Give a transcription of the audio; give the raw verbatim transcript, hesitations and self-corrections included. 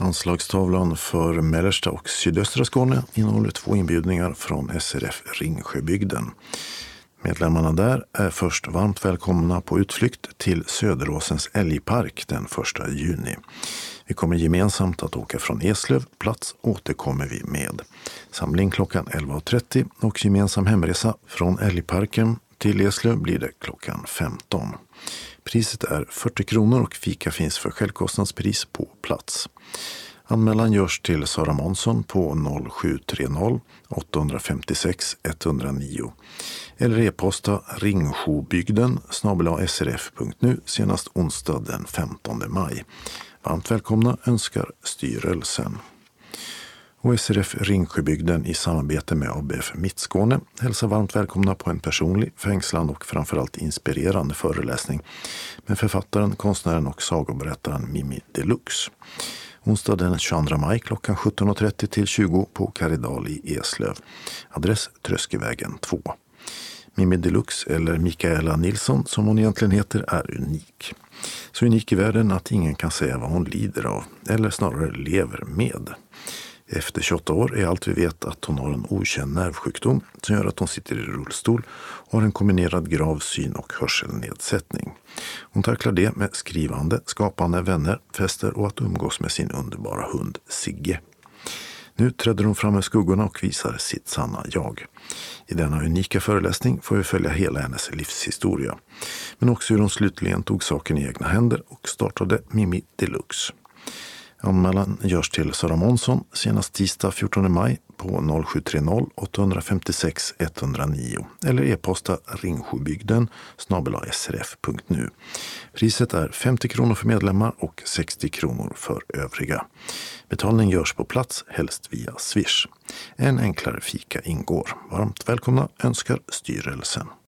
Anslagstavlan för mellersta och sydöstra Skåne innehåller två inbjudningar från S R F Ringsjöbygden. Medlemmarna där är först varmt välkomna på utflykt till Söderåsens älgpark den första juni. Vi kommer gemensamt att åka från Eslöv, plats återkommer vi med. Samling klockan elva och trettio och gemensam hemresa från älgparken till Eslöv blir det klockan femton. Priset är fyrtio kronor och fika finns för självkostnadspris på plats. Anmälan görs till Sara Månsson på noll sju tre noll åtta fem sex ett noll nio eller e-posta ringskobygden snabel-a srf punkt nu senast onsdag den femtonde maj. Varmt välkomna önskar styrelsen. Och S R F Ringsjöbygden i samarbete med A B F Mittskåne hälsar varmt välkomna på en personlig, fängslande och framförallt inspirerande föreläsning med författaren, konstnären och sagoberättaren Mimmi Deluxe. Onsdag den tjugoandra maj klockan sjutton och trettio till tjugo på Karidal i Eslöv. Adress Tröskevägen två. Mimmi Deluxe, eller Mikaela Nilsson som hon egentligen heter, är unik. Så unik i världen att ingen kan säga vad hon lider av, eller snarare lever med. Efter tjugoåtta år är allt vi vet att hon har en okänd nervsjukdom som gör att hon sitter i rullstol och har en kombinerad grav syn- och hörselnedsättning. Hon tacklar det med skrivande, skapande, vänner, fester och att umgås med sin underbara hund Sigge. Nu träder hon fram med skuggorna och visar sitt sanna jag. I denna unika föreläsning får vi följa hela hennes livshistoria. Men också hur hon slutligen tog saken i egna händer och startade Mimmi Deluxe. Anmälan görs till Sara Månsson senast tisdag fjortonde maj på noll sju tre noll åtta fem sex ett noll nio eller e-posta ringskobygden snabel-a srf punkt nu. Priset är femtio kronor för medlemmar och sextio kronor för övriga. Betalning görs på plats, helst via Swish. En enklare fika ingår. Varmt välkomna önskar styrelsen.